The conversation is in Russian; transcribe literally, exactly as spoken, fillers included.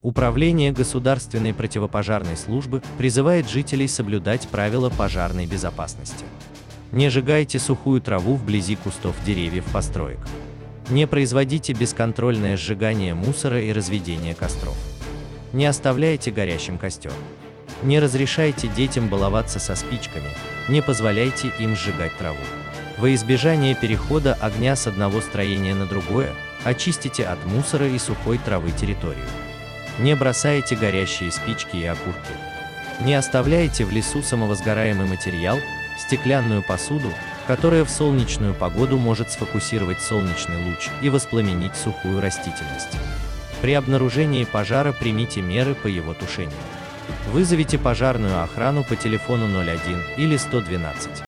Управление государственной противопожарной службы призывает жителей соблюдать правила пожарной безопасности. Не сжигайте сухую траву вблизи кустов, деревьев, построек. Не производите бесконтрольное сжигание мусора и разведение костров. Не оставляйте горящим костер. Не разрешайте детям баловаться со спичками, не позволяйте им сжигать траву. Во избежание перехода огня с одного строения на другое, очистите от мусора и сухой травы территорию. Не бросайте горящие спички и окурки. Не оставляйте в лесу самовозгораемый материал, стеклянную посуду, которая в солнечную погоду может сфокусировать солнечный луч и воспламенить сухую растительность. При обнаружении пожара примите меры по его тушению. Вызовите пожарную охрану по телефону ноль один или сто двенадцать.